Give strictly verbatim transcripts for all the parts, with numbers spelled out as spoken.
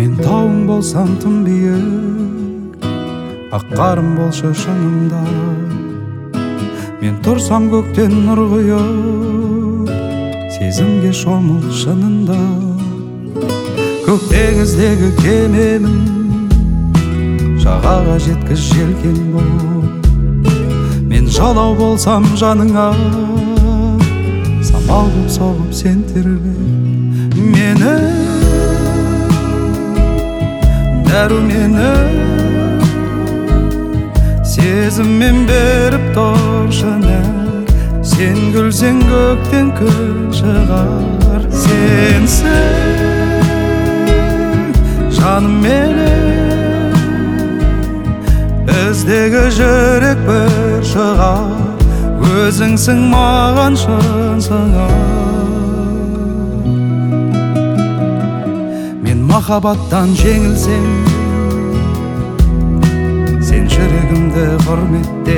Мен тауың болсам тым биік, ақ қарым болшы шыңымда. Мен тұрсам көктен нұр құйып, сезімге шомыл шынында. Көк теңіздегі кемемін, жағаға жеткіз желкен бол. Мен жалау болсам жаныңа, самал боп соғып сен тербе мені. Дәрумені сезіммен беріп тұршы нәр. Сен күлсең көктен күн шығар. Сенсің жаным менің, біздегі жүрек бір шығар. Өзіңсің маған шын сыңар. Мен махаббаттан жеңілсем, сен жүрегімді құрметте.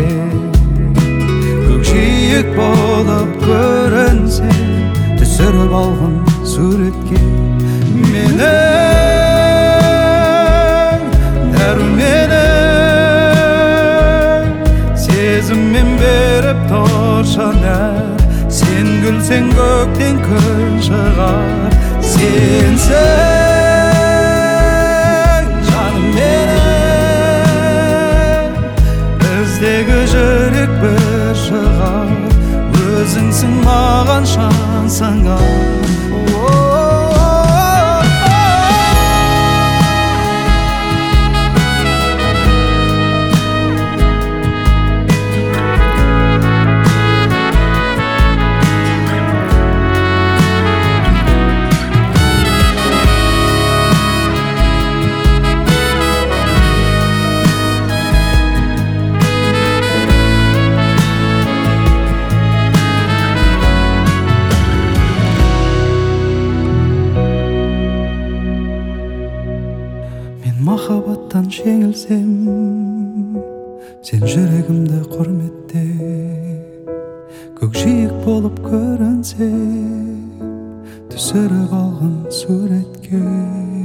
Көкжиек болып көрінсең, түсіріп алғын суретке менің. Дәруменің сезіммен беріп тұршы нәр. Сен күлсең көктен күн шығар. Сенсің жаным менің, біздегі жүрек бір шығар. Өзіңсің маған шын сыңар. Махаббаттан жеңілсем, сен жүрегімді құрметте. Көкжиек болып көрінсем, түсіріп алғын суретке.